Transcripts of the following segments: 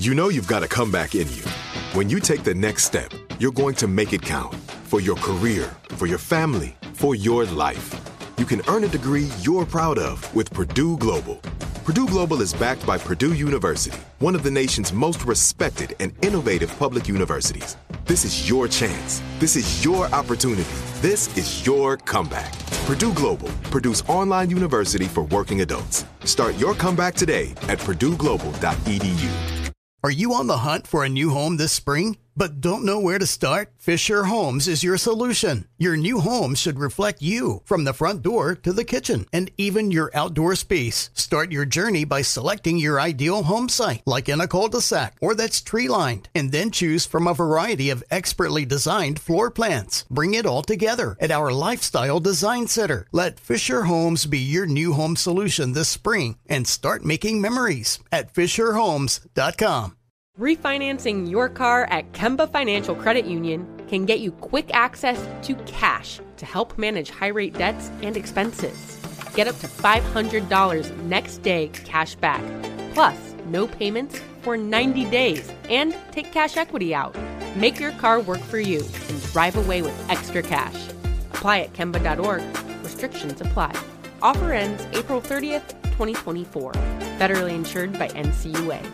You know you've got a comeback in you. When you take the next step, you're going to make it count. For your career, for your family, for your life. You can earn a degree you're proud of with Purdue Global. Purdue Global is backed by Purdue University, one of the nation's most respected and innovative public universities. This is your chance. This is your opportunity. This is your comeback. Purdue Global, Purdue's online university for working adults. Start your comeback today at purdueglobal.edu. Are you on the hunt for a new home this spring, but don't know where to start? Fisher Homes is your solution. Your new home should reflect you, from the front door to the kitchen, and even your outdoor space. Start your journey by selecting your ideal home site, like in a cul-de-sac or that's tree-lined, and then choose from a variety of expertly designed floor plans. Bring it all together at our Lifestyle Design Center. Let Fisher Homes be your new home solution this spring and start making memories at FisherHomes.com. Refinancing your car at Kemba Financial Credit Union can get you quick access to cash to help manage high-rate debts and expenses. Get up to $500 next day cash back, plus no payments for 90 days, and take cash equity out. Make your car work for you and drive away with extra cash. Apply at Kemba.org. Restrictions apply. Offer ends April 30th, 2024. Federally insured by NCUA.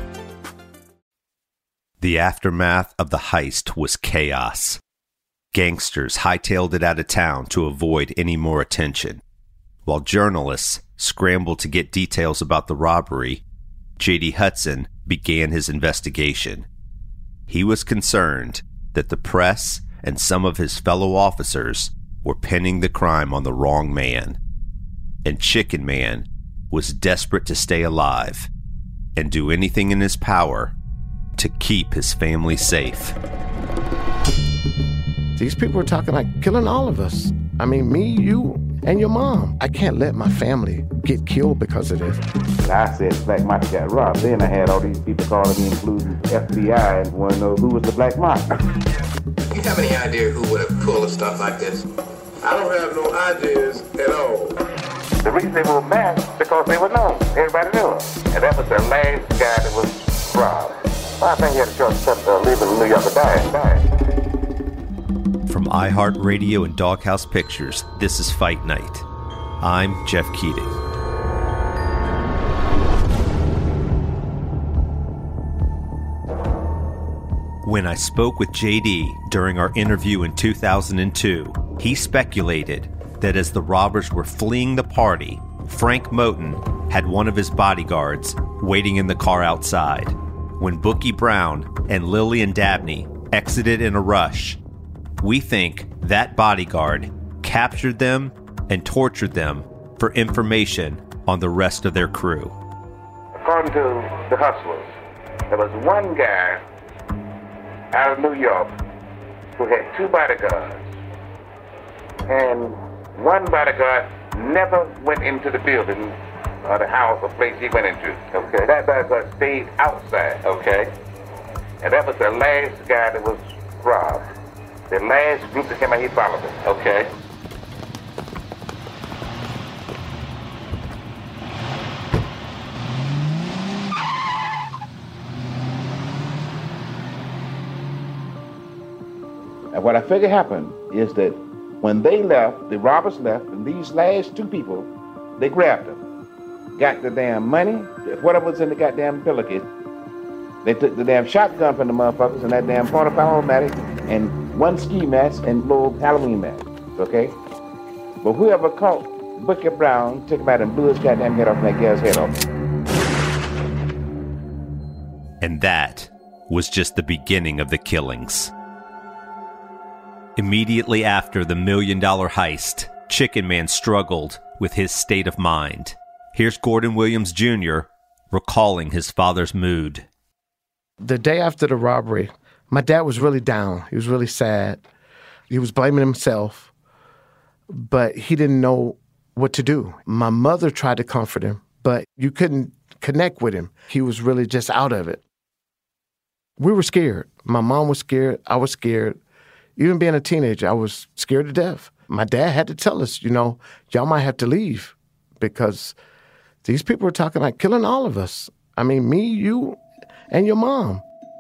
The aftermath of the heist was chaos. Gangsters hightailed it out of town to avoid any more attention. While journalists scrambled to get details about the robbery, J.D. Hudson began his investigation. He was concerned that the press and some of his fellow officers were pinning the crime on the wrong man. And Chicken Man was desperate to stay alive and do anything in his power to keep his family safe. These people are talking like killing all of us. I mean, me, you, and your mom. I can't let my family get killed because of this. I said Black Mafia got robbed. Then I had all these people calling me, including FBI, and want to know who was the Black Mafia. Do you have any idea who would have pulled stuff like this? I don't have no ideas at all. The reason they were mad because they were known. Everybody knew them. And that was the last guy that was robbed. I think he had a choice of leaving New York or dying. From iHeartRadio and Doghouse Pictures, this is Fight Night. I'm Jeff Keating. When I spoke with JD during our interview in 2002, he speculated that as the robbers were fleeing the party, Frank Moten had one of his bodyguards waiting in the car outside. When Bookie Brown and Lillian Dabney exited in a rush, we think that bodyguard captured them and tortured them for information on the rest of their crew. According to the hustlers, there was one guy out of New York who had two bodyguards. And one bodyguard never went into the building or the house or place he went into. Okay. That bodyguard stayed outside. Okay. And that was the last guy that was robbed. The last group that came out, he followed them. Okay. And what I figure happened is that when they left, the robbers left, and these last two people, they grabbed them. Got the damn money, whatever was in the goddamn pillowcase. They took the damn shotgun from the motherfuckers and that damn .45 automatic and one ski mask and little Halloween mask, okay? But whoever caught Bookie Brown took him out and blew his goddamn head off and that gal's head off. And that was just the beginning of the killings. Immediately after the $1 million heist, Chicken Man struggled with his state of mind. Here's Gordon Williams Jr. recalling his father's mood. The day after the robbery, my dad was really down. He was really sad. He was blaming himself, but he didn't know what to do. My mother tried to comfort him, but you couldn't connect with him. He was really just out of it. We were scared. My mom was scared. I was scared. Even being a teenager, I was scared to death. My dad had to tell us, y'all might have to leave because these people were talking like killing all of us. I mean, me, you, and your mom.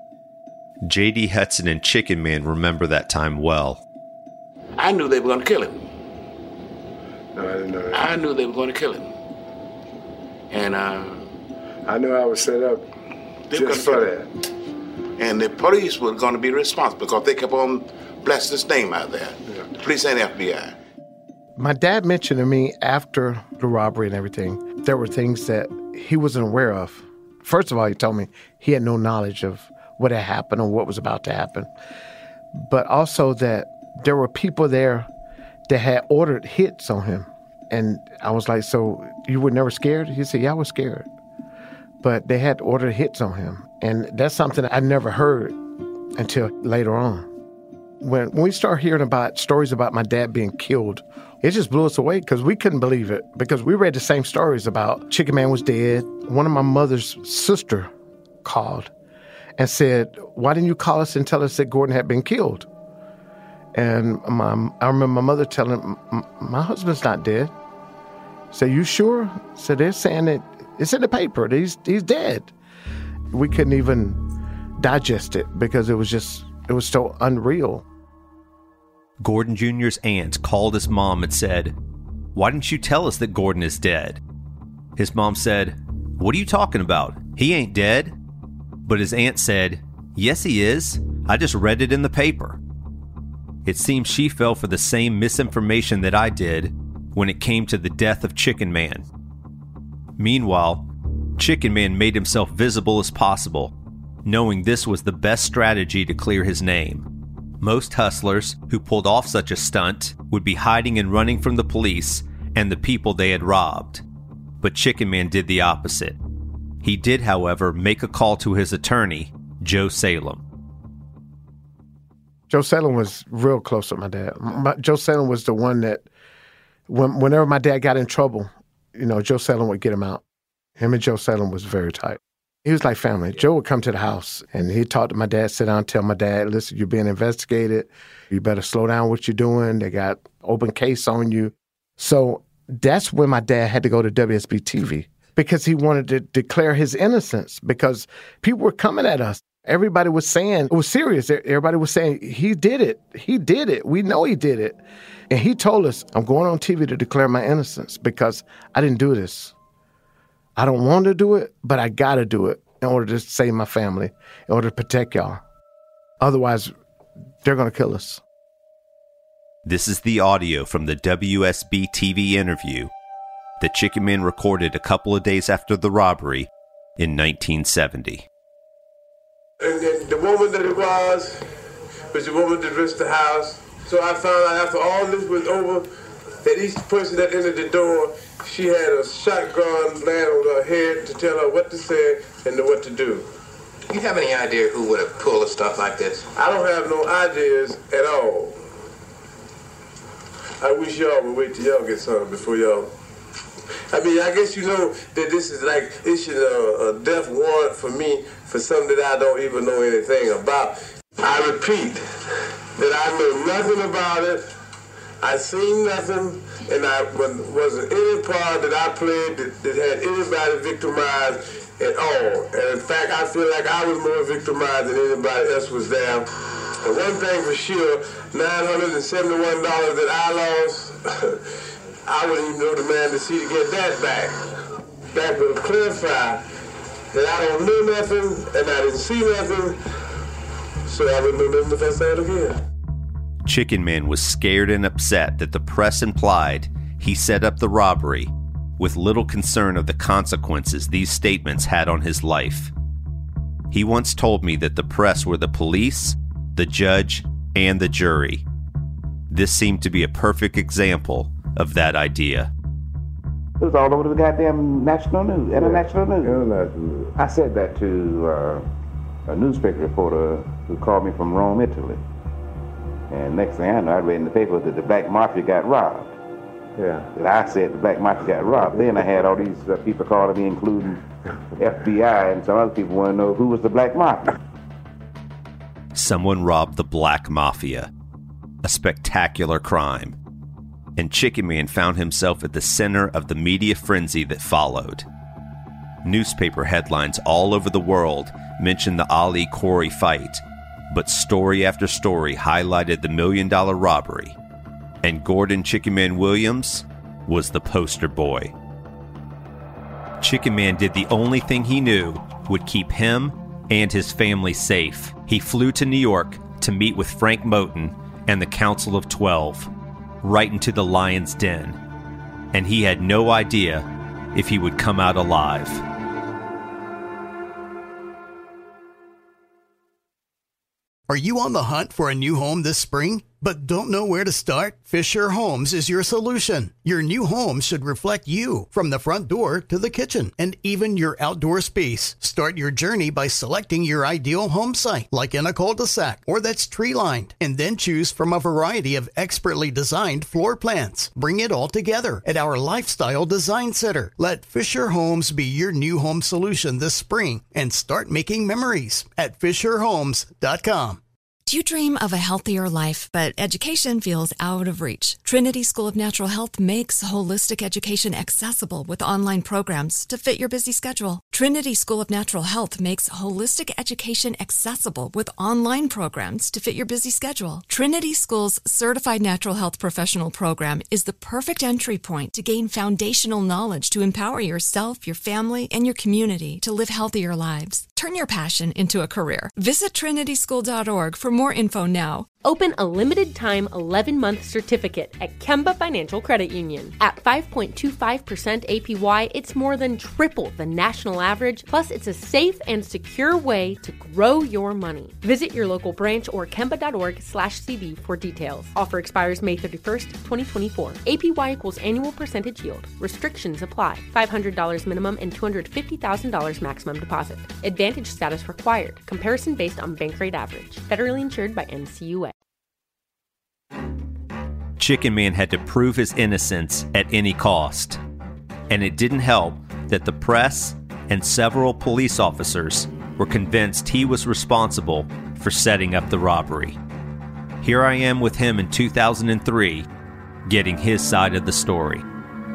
J.D. Hudson and Chicken Man remember that time well. I knew they were going to kill him. No, I didn't know that. I knew they were going to kill him. And I knew I was set up just for that. And the police were going to be responsible because they kept on blessing his name out there. Yeah. The police and FBI. My dad mentioned to me after the robbery and everything, there were things that he wasn't aware of. First of all, he told me he had no knowledge of what had happened or what was about to happen. But also that there were people there that had ordered hits on him. And I was like, so you were never scared? He said, yeah, I was scared. But they had ordered hits on him. And that's something I never heard until later on. When we start hearing about stories about my dad being killed, it just blew us away because we couldn't believe it. Because we read the same stories about Chicken Man was dead. One of my mother's sister called and said, why didn't you call us and tell us that Gordon had been killed? And I remember my mother telling him, my husband's not dead. So you sure? So they're saying that it's in the paper that he's dead. We couldn't even digest it because it was so unreal. Gordon Jr.'s aunt called his mom and said, why didn't you tell us that Gordon is dead? His mom said, what are you talking about? He ain't dead. But his aunt said, yes, he is. I just read it in the paper. It seems she fell for the same misinformation that I did when it came to the death of Chicken Man. Meanwhile, Chicken Man made himself visible as possible, knowing this was the best strategy to clear his name. Most hustlers who pulled off such a stunt would be hiding and running from the police and the people they had robbed. But Chicken Man did the opposite. He did, however, make a call to his attorney, Joe Salem. Joe Salem was real close with my dad. Joe Salem was the one that, whenever my dad got in trouble, Joe Salem would get him out. Him and Joe Salem was very tight. He was like family. Joe would come to the house, and he'd talk to my dad, sit down, tell my dad, listen, you're being investigated. You better slow down what you're doing. They got open case on you. So that's when my dad had to go to WSB-TV because he wanted to declare his innocence because people were coming at us. Everybody was saying, it was serious. Everybody was saying, he did it. He did it. We know he did it. And he told us, I'm going on TV to declare my innocence because I didn't do this. I don't want to do it, but I got to do it in order to save my family, in order to protect y'all. Otherwise, they're going to kill us. This is the audio from the WSB-TV interview that Chicken Man recorded a couple of days after the robbery in 1970. And then the woman that it was the woman that dressed the house. So I found out after all this was over that each person that entered the door, she had a shotgun laying on her head to tell her what to say and what to do. Do you have any idea who would have pulled a stuff like this? I don't have no ideas at all. I wish y'all would wait till y'all get something before y'all. I mean, I guess you know that this is like issuing a death warrant for me for something that I don't even know anything about. I repeat that I know nothing about it. I seen nothing, and I wasn't any part that I played that had anybody victimized at all. And in fact, I feel like I was more victimized than anybody else was there. And one thing for sure, $971 that I lost, I wouldn't even know the man to see to get that back. That would clarify that I don't know nothing and I didn't see nothing, so I wouldn't know nothing if I saw it again. Chicken Man was scared and upset that the press implied he set up the robbery, with little concern of the consequences these statements had on his life. He once told me that the press were the police, the judge, and the jury. This seemed to be a perfect example of that idea. It was all over the goddamn national news, international news. International news. I said that to a newspaper reporter who called me from Rome, Italy. And next thing I know, I read in the paper that the Black Mafia got robbed. Yeah. That I said the Black Mafia got robbed. Then I had all these people calling me, including FBI, and some other people want to know who was the Black Mafia. Someone robbed the Black Mafia, a spectacular crime, and Chicken Man found himself at the center of the media frenzy that followed. Newspaper headlines all over the world mentioned the Ali Corey fight, but story after story highlighted the $1 million robbery, and Gordon Chicken Man Williams was the poster boy. Chicken Man did the only thing he knew would keep him and his family safe. He flew to New York to meet with Frank Moten and the Council of 12, right into the lion's den, and he had no idea if he would come out alive. Are you on the hunt for a new home this spring, but don't know where to start? Fisher Homes is your solution. Your new home should reflect you, from the front door to the kitchen, and even your outdoor space. Start your journey by selecting your ideal home site, like in a cul-de-sac or that's tree-lined, and then choose from a variety of expertly designed floor plans. Bring it all together at our Lifestyle Design Center. Let Fisher Homes be your new home solution this spring and start making memories at FisherHomes.com. Do you dream of a healthier life, but education feels out of reach? Trinity School of Natural Health makes holistic education accessible with online programs to fit your busy schedule. Trinity School of Natural Health makes holistic education accessible with online programs to fit your busy schedule. Trinity School's Certified Natural Health Professional Program is the perfect entry point to gain foundational knowledge to empower yourself, your family, and your community to live healthier lives. Turn your passion into a career. Visit trinityschool.org for more info now. Open a limited-time 11-month certificate at Kemba Financial Credit Union. At 5.25% APY, it's more than triple the national average, plus it's a safe and secure way to grow your money. Visit your local branch or kemba.org/CD for details. Offer expires May 31st, 2024. APY equals annual percentage yield. Restrictions apply. $500 minimum and $250,000 maximum deposit. Advantage status required. Comparison based on bank rate average. Federally insured by NCUA. Chicken Man had to prove his innocence at any cost. And it didn't help that the press and several police officers were convinced he was responsible for setting up the robbery. Here I am with him in 2003, getting his side of the story.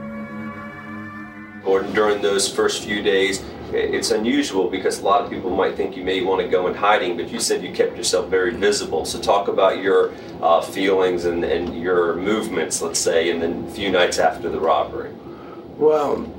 Gordon, during those first few days, it's unusual because a lot of people might think you may want to go in hiding, but you said you kept yourself very visible. So talk about your feelings and your movements, let's say, in the few nights after the robbery. Well,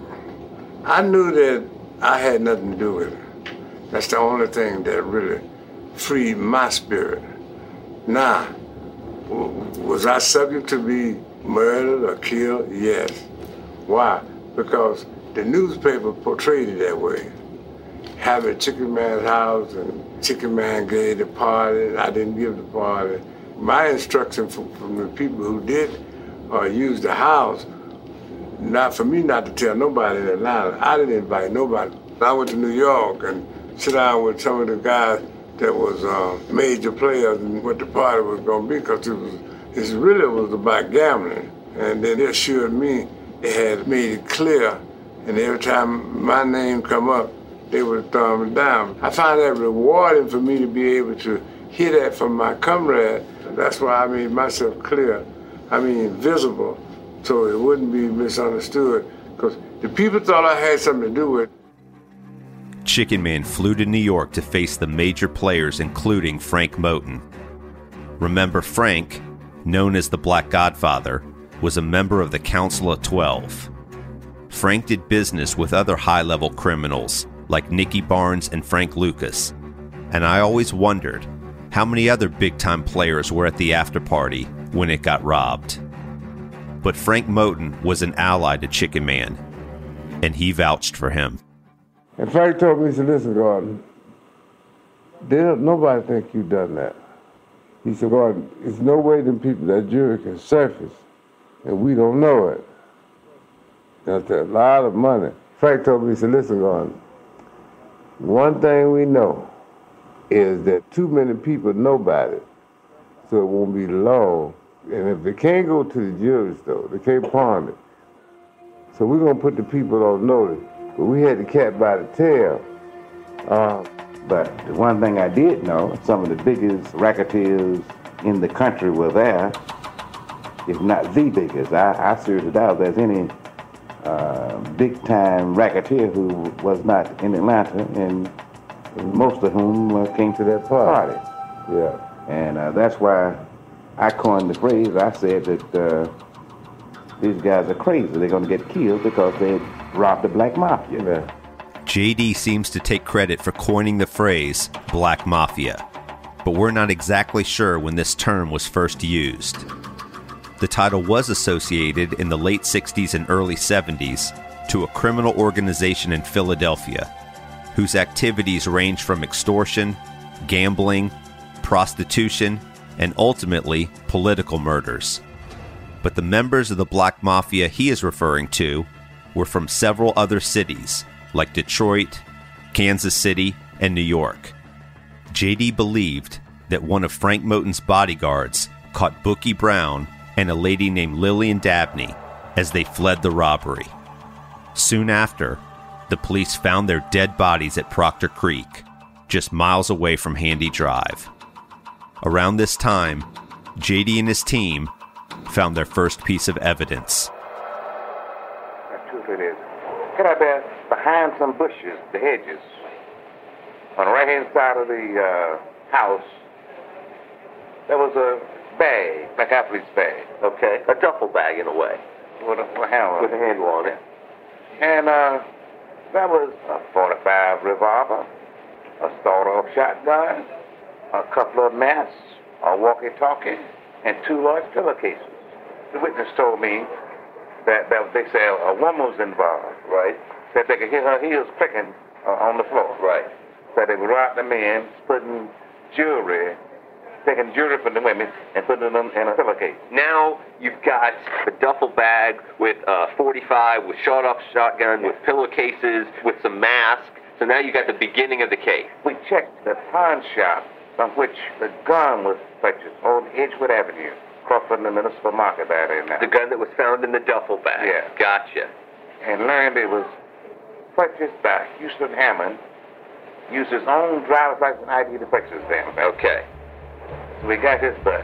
I knew that I had nothing to do with it. That's the only thing that really freed my spirit. Now, was I subject to be murdered or killed? Yes. Why? Because the newspaper portrayed it that way. Having Chicken Man's house and Chicken Man gave the party, I didn't give the party. My instruction from the people who did use the house, not for me not to tell nobody in Atlanta. I didn't invite nobody. I went to New York and sit down with some of the guys that was major players and what the party was going to be, because it really was about gambling. And then they assured me they had made it clear, and every time my name come up, they would throw me down. I find that rewarding for me to be able to hear that from my comrade. That's why I made myself clear, visible, so it wouldn't be misunderstood, because the people thought I had something to do with it. Chicken Man flew to New York to face the major players, including Frank Moten. Remember, Frank, known as the Black Godfather, was a member of the Council of 12. Frank did business with other high-level criminals like Nicky Barnes and Frank Lucas, and I always wondered how many other big-time players were at the after-party when it got robbed. But Frank Moten was an ally to Chicken Man, and he vouched for him. And Frank told me, he said, listen, Gordon, nobody think you done that. He said, Gordon, there's no way them people, that jury can surface, and we don't know it. That's a lot of money. Frank told me, he said, listen, Gordon, one thing we know is that too many people know about it, so it won't be long. And if they can't go to the juries, though, they can't pawn it. So we're going to put the people on notice. But we had the cat by the tail. But the one thing I did know, some of the biggest racketeers in the country were there, if not the biggest. I seriously doubt there's any big-time racketeer who was not in Atlanta, and most of whom came to that party. Yeah. And that's why I coined the phrase. I said that these guys are crazy. They're going to get killed because they robbed the Black Mafia. Yeah. JD seems to take credit for coining the phrase Black Mafia, but we're not exactly sure when this term was first used. The title was associated in the late 60s and early 70s to a criminal organization in Philadelphia, whose activities range from extortion, gambling, prostitution, and ultimately political murders. But the members of the Black Mafia he is referring to were from several other cities, like Detroit, Kansas City, and New York. JD believed that one of Frank Moten's bodyguards caught Bookie Brown and a lady named Lillian Dabney as they fled the robbery. Soon after, the police found their dead bodies at Proctor Creek, just miles away from Handy Drive. Around this time, JD and his team found their first piece of evidence. The truth it is, could I be behind some bushes, the hedges, on the right-hand side of the house, there was a bag, like athlete's bag. Okay, a duffel bag in a way. With a handle on it. With a handle on it. And that was a .45 revolver, a sawed-off shotgun, a couple of masks, a walkie-talkie, and 2 large pillowcases. The witness told me that they said a woman was involved. Right. Said they could hear her heels clicking on the floor. Right. Said they would rob the men, putting jewelry, taking jewelry from the women and putting them in a pillowcase. Now you've got a duffel bag with a .45, with shot-off shotgun, with pillowcases, with some masks. So now you got the beginning of the case. We checked the pawn shop from which the gun was purchased on Edgewood Avenue, across from the municipal market out there now. The gun that was found in the duffel bag. Yeah. Gotcha. And learned it was purchased by Houston Hammond, used his own driver's license ID to purchase them. Okay. So we got his butt.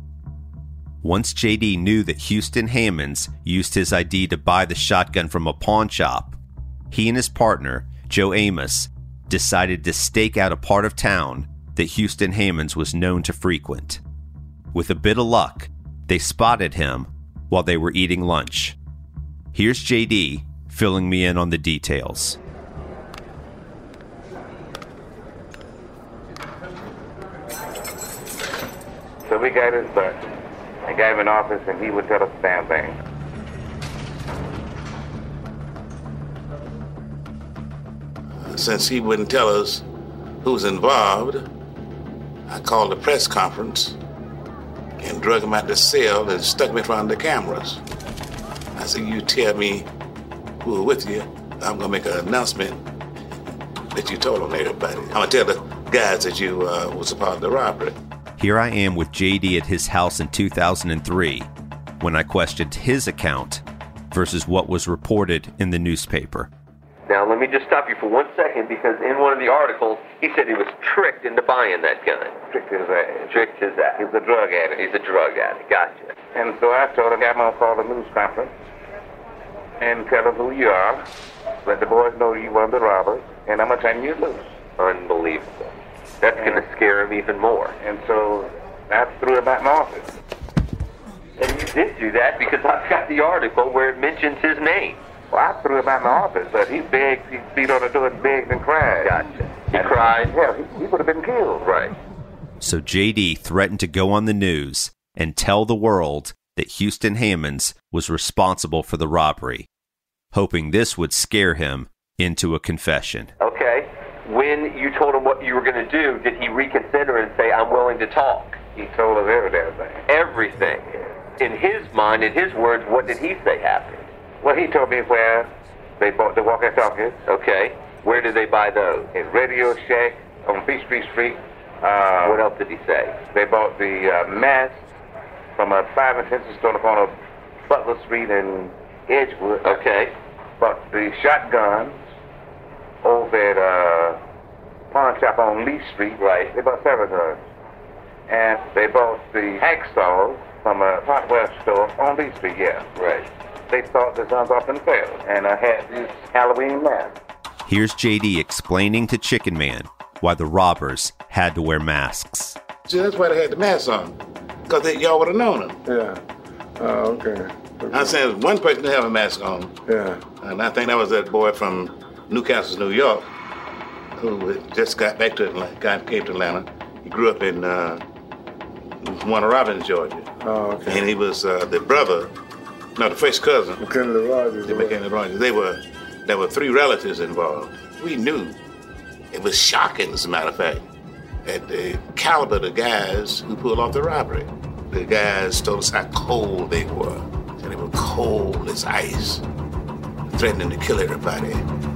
Once JD knew that Houston Hammonds used his ID to buy the shotgun from a pawn shop, he and his partner, Joe Amos, decided to stake out a part of town that Houston Hammonds was known to frequent. With a bit of luck, they spotted him while they were eating lunch. Here's JD filling me in on the details. So we got his butt and gave him an office, and he would tell us the damn thing. Since he wouldn't tell us who's involved, I called a press conference and drug him out the cell and stuck him in front of the cameras. I said, you tell me who are with you, I'm gonna make an announcement that you told on everybody. I'm gonna tell the guys that you was a part of the robbery. Here I am with JD at his house in 2003 when I questioned his account versus what was reported in the newspaper. Now, let me just stop you for 1 second, because in one of the articles, he said he was tricked into buying that gun. Tricked his ass. Tricked his ass. He's a drug addict. He's a drug addict. Gotcha. And so I told him, I'm going to call a news conference and tell them who you are. Let the boys know you one of the robbers, and I'm going to turn you loose. Unbelievable. That's going to scare him even more. And so I threw him out in my office. And you did do that because I've got the article where it mentions his name. Well, I threw him out in my office, but he begged, he beat on the door and begged and cried. Gotcha. He cried? Yeah, he would have been killed. Right. So JD threatened to go on the news and tell the world that Houston Hammonds was responsible for the robbery, hoping this would scare him into a confession. Okay. When you told him what you were going to do, did he reconsider and say, I'm willing to talk? He told us everything. Everything. In his mind, in his words, what did he say happened? Well, he told me where they bought the walkie-talkies. Okay. Where did they buy those? At Radio Shack on Peachtree Street. What else did he say? They bought the mask from a 5 and 10 cent store on the corner of Butler Street and Edgewood. Okay. Bought the shotguns over at pawn shop on Lee Street. Right. They bought several guns. And they bought the hacksaw from a hardware store on Lee Street, yeah. Right. they thought the guns off themselves and had these Halloween masks. Here's JD explaining to Chicken Man why the robbers had to wear masks. See, that's why they had the masks on, because y'all would have known them. Yeah. Oh, okay. I'm saying one person didn't have a mask on. Yeah. And I think that was that boy from Newcastle, New York, who just got back to Atlanta, came to Atlanta. He grew up in Warner Robins, Georgia. Oh, okay. And he was the brother, no, the first cousin. McKinley Rogers. McKinley Rogers. There were 3 relatives involved. We knew. It was shocking, as a matter of fact, at the caliber of the guys who pulled off the robbery. The guys told us how cold they were. And they were cold as ice, threatening to kill everybody.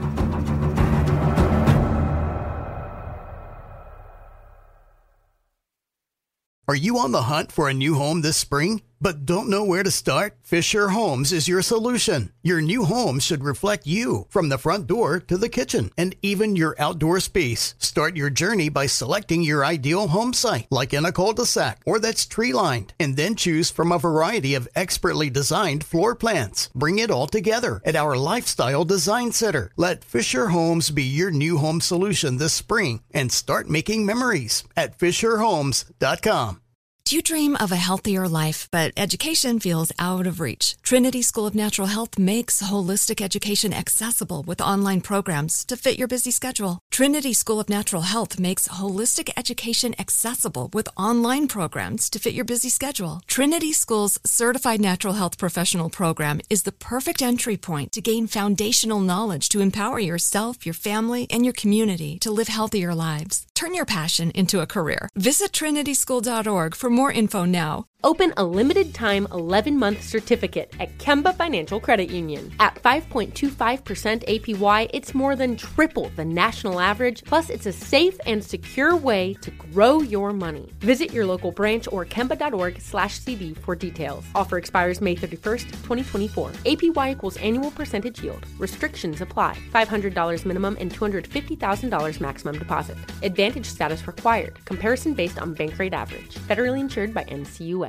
Are you on the hunt for a new home this spring, but don't know where to start? Fisher Homes is your solution. Your new home should reflect you, from the front door to the kitchen, and even your outdoor space. Start your journey by selecting your ideal home site, like in a cul-de-sac or that's tree-lined, and then choose from a variety of expertly designed floor plans. Bring it all together at our Lifestyle Design Center. Let Fisher Homes be your new home solution this spring and start making memories at FisherHomes.com. Do you dream of a healthier life, but education feels out of reach? Trinity School of Natural Health makes holistic education accessible with online programs to fit your busy schedule. Trinity School of Natural Health makes holistic education accessible with online programs to fit your busy schedule. Trinity School's Certified Natural Health Professional Program is the perfect entry point to gain foundational knowledge to empower yourself, your family, and your community to live healthier lives. Turn your passion into a career. Visit trinityschool.org for more info now. Open a limited-time 11-month certificate at Kemba Financial Credit Union. At 5.25% APY, it's more than triple the national average, plus it's a safe and secure way to grow your money. Visit your local branch or kemba.org/CD for details. Offer expires May 31st, 2024. APY equals annual percentage yield. Restrictions apply. $500 minimum and $250,000 maximum deposit. Advantage status required. Comparison based on bank rate average. Federally insured by NCUA.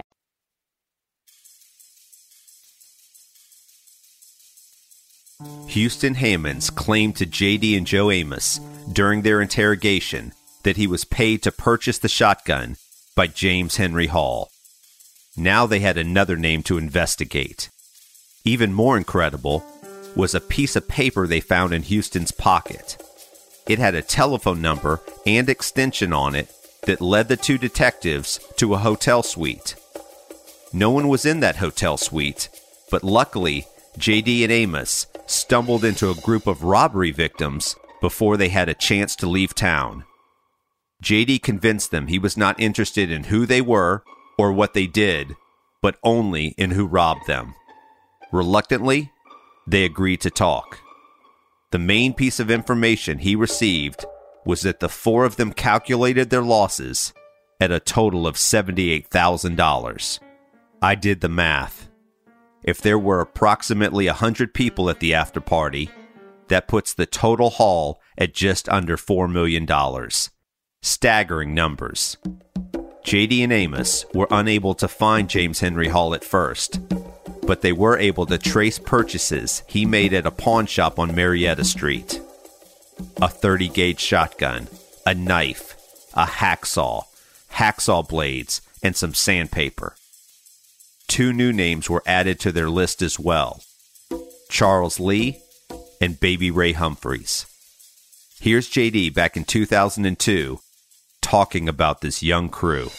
Houston Hammonds claimed to JD and Joe Amos during their interrogation that he was paid to purchase the shotgun by James Henry Hall. Now they had another name to investigate. Even more incredible was a piece of paper they found in Houston's pocket. It had a telephone number and extension on it that led the 2 detectives to a hotel suite. No one was in that hotel suite, but luckily, JD and Amos stumbled into a group of robbery victims before they had a chance to leave town. JD convinced them he was not interested in who they were or what they did, but only in who robbed them. Reluctantly, they agreed to talk. The main piece of information he received was that the 4 of them calculated their losses at a total of $78,000. I did the math. If there were approximately 100 people at the after party, that puts the total haul at just under $4 million. Staggering numbers. JD and Amos were unable to find James Henry Hall at first, but they were able to trace purchases he made at a pawn shop on Marietta Street. A 30-gauge shotgun, a knife, a hacksaw blades, and some sandpaper. 2 new names were added to their list as well: Charles Lee and Baby Ray Humphreys. Here's JD back in 2002 talking about this young crew.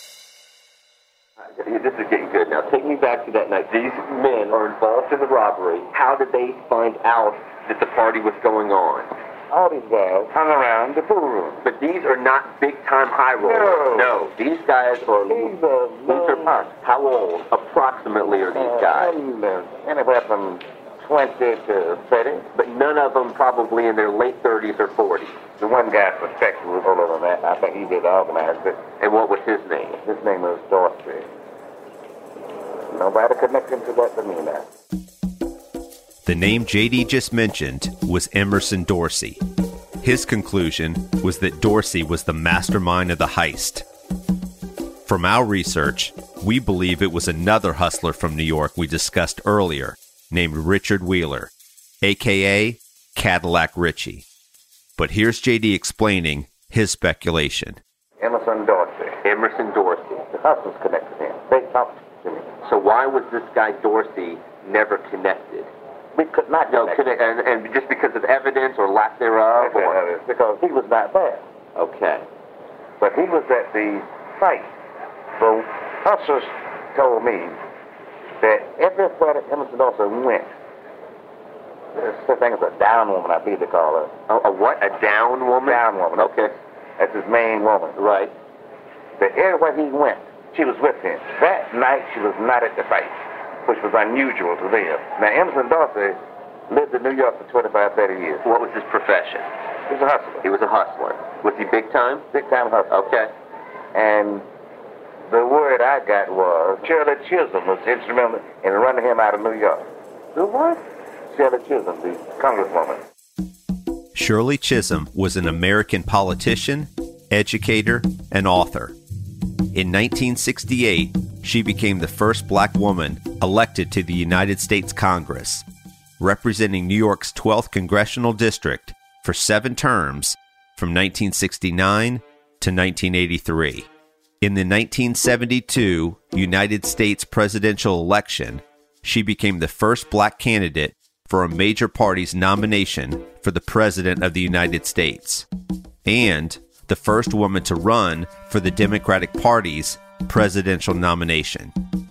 This is getting good. Now, take me back to that night. These men are involved in the robbery. How did they find out that the party was going on? All these guys hung around the pool room. But these are not big-time high rollers. No. These guys are looser punks. How old approximately are these guys? Anywhere from 20 to 30. But none of them probably in their late 30s or 40s. The one guy suspected was older than that. I think he did organize it. And what was his name? His name was Dorsey. Nobody connected to that but me now. The name JD just mentioned was Emerson Dorsey. His conclusion was that Dorsey was the mastermind of the heist. From our research, we believe it was another hustler from New York we discussed earlier, named Richard Wheeler, a.k.a. Cadillac Richie. But here's J.D. explaining his speculation. Emerson Dorsey. Emerson Dorsey. The hustlers connected him. They talked to me. So why was this guy Dorsey never connected? We could not connect. And just because of evidence or lack thereof? Or? Because he was not there. Okay. But he was at the site. The hustlers told me that everywhere that Emerson Dorsey went, there's such thing as a down woman, I believe they call her. A what? A down woman? Down woman. Okay. That's his main woman. Right. That everywhere he went, she was with him. That night, she was not at the fight, which was unusual to them. Now, Emerson Dorsey lived in New York for 25, 30 years. What was his profession? He was a hustler. He was a hustler. Was he big time? Big time hustler. Okay. And the word I got was Shirley Chisholm was instrumental in running him out of New York. Who was? Shirley Chisholm, the congresswoman. Shirley Chisholm was an American politician, educator, and author. In 1968, she became the first black woman elected to the United States Congress, representing New York's 12th congressional district for 7 terms from 1969 to 1983. In the 1972 United States presidential election, she became the first black candidate for a major party's nomination for the President of the United States, and the first woman to run for the Democratic Party's presidential nomination.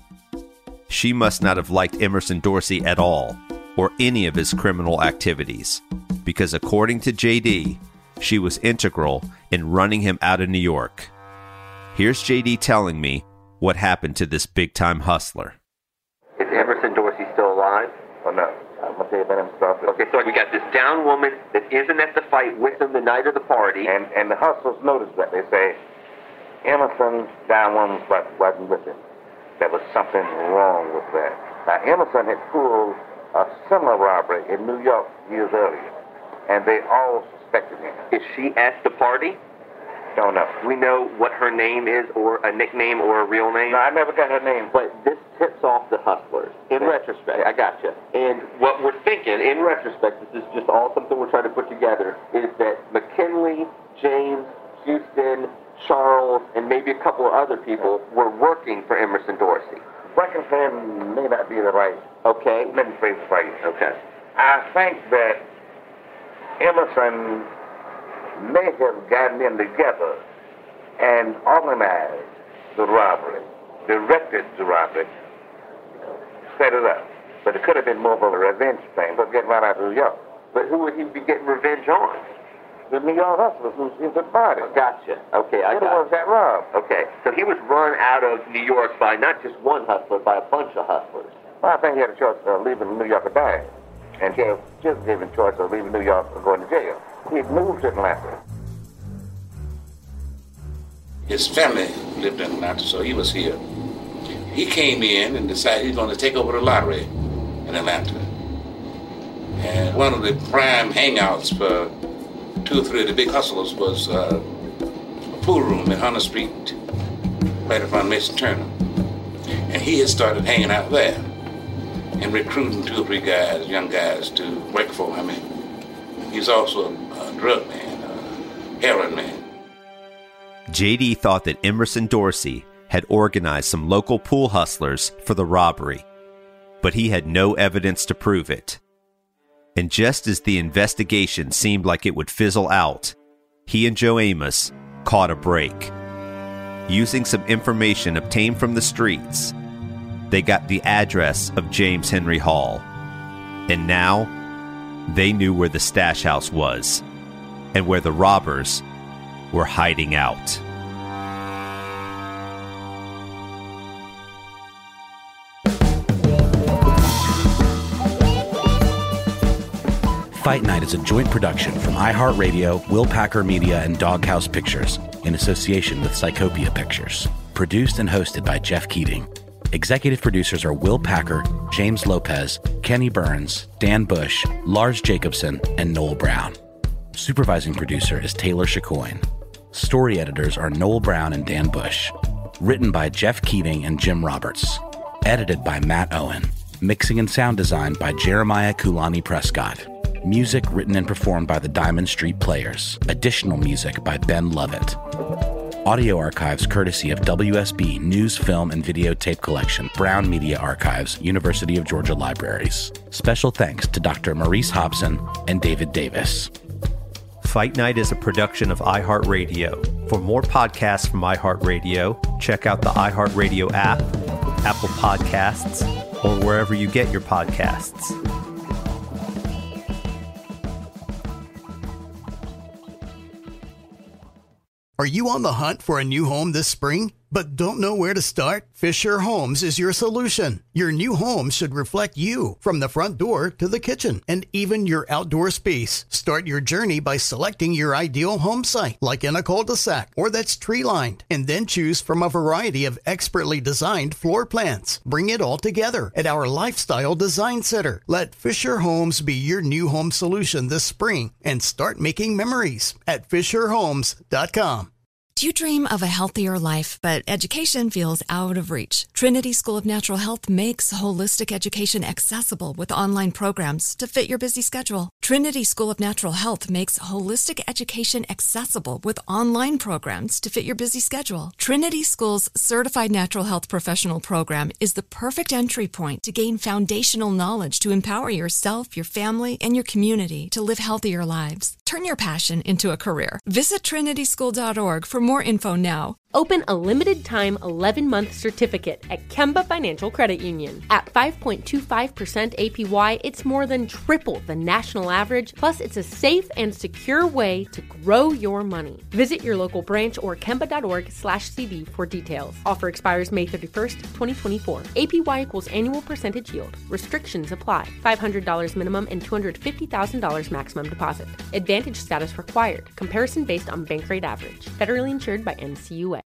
She must not have liked Emerson Dorsey at all, or any of his criminal activities, because according to J.D., she was integral in running him out of New York. Here's J.D. telling me what happened to this big-time hustler. Is Emerson Dorsey still alive? Oh, no. I'm going to tell you about himself. Okay, so we got this down woman that isn't at the fight with him the night of the party. And the hustlers noticed that. They say, Emerson's down woman wasn't with him. There was something wrong with that. Now, Emerson had pulled a similar robbery in New York years earlier, and they all suspected him. Is she at the party? Don't know. We know what her name is, or a nickname, or a real name? No, I never got her name. But this tips off the hustlers. In retrospect, I gotcha. And what we're thinking, in retrospect, this is just all something we're trying to put together, is that McKinley, James, Houston, Charles, and maybe a couple of other people were working for Emerson Dorsey. Working for him may not be the right. Okay. Let me phrase it for you. Okay. I think that Emerson may have gotten in together and organized the robbery, directed the robbery, set it up. But it could have been more of a revenge thing, but getting right out of New York. But who would he be getting revenge on? The New York hustlers who's in the body. Gotcha. Okay, I got it. They're the ones that robbed. Okay, so he was run out of New York by not just one hustler, by a bunch of hustlers. Well, I think he had a choice of leaving New York or dying. And Sheriff just gave him a choice of leaving New York or going to jail. He moved to Atlanta. His family lived in Atlanta, so he was here. He came in and decided he's going to take over the lottery in Atlanta. And one of the prime hangouts for 2 or 3 of the big hustlers was a pool room in Hunter Street, right in front of Mason Turner. And he had started hanging out there and recruiting 2 or 3 guys, young guys, to work for him. And he's also a drug man, a heroin man. J.D. thought that Emerson Dorsey had organized some local pool hustlers for the robbery, but he had no evidence to prove it. And just as the investigation seemed like it would fizzle out, he and Joe Amos caught a break. Using some information obtained from the streets, they got the address of James Henry Hall. And now, they knew where the stash house was, and where the robbers were hiding out. Fight Night is a joint production from iHeartRadio, Will Packer Media, and Doghouse Pictures in association with Psychopia Pictures. Produced and hosted by Jeff Keating. Executive producers are Will Packer, James Lopez, Kenny Burns, Dan Bush, Lars Jacobson, and Noel Brown. Supervising producer is Taylor Chicoine. Story editors are Noel Brown and Dan Bush. Written by Jeff Keating and Jim Roberts. Edited by Matt Owen. Mixing and sound design by Jeremiah Kulani Prescott. Music written and performed by the Diamond Street Players. Additional music by Ben Lovett. Audio archives courtesy of WSB News, Film, and Videotape Collection, Brown Media Archives, University of Georgia Libraries. Special thanks to Dr. Maurice Hobson and David Davis. Fight Night is a production of iHeartRadio. For more podcasts from iHeartRadio, check out the iHeartRadio app, Apple Podcasts, or wherever you get your podcasts. Are you on the hunt for a new home this spring, but don't know where to start? Fisher Homes is your solution. Your new home should reflect you, from the front door to the kitchen, and even your outdoor space. Start your journey by selecting your ideal home site, like in a cul-de-sac or that's tree-lined, and then choose from a variety of expertly designed floor plans. Bring it all together at our Lifestyle Design Center. Let Fisher Homes be your new home solution this spring and start making memories at FisherHomes.com. Do you dream of a healthier life, but education feels out of reach? Trinity School of Natural Health makes holistic education accessible with online programs to fit your busy schedule. Trinity School of Natural Health makes holistic education accessible with online programs to fit your busy schedule. Trinity School's Certified Natural Health Professional Program is the perfect entry point to gain foundational knowledge to empower yourself, your family, and your community to live healthier lives. Turn your passion into a career. Visit trinityschool.org for more info now. Open a limited-time 11-month certificate at Kemba Financial Credit Union. At 5.25% APY, it's more than triple the national average, plus it's a safe and secure way to grow your money. Visit your local branch or kemba.org/cb for details. Offer expires May 31st, 2024. APY equals annual percentage yield. Restrictions apply. $500 minimum and $250,000 maximum deposit. Advantage status required. Comparison based on bank rate average. Federally insured by NCUA.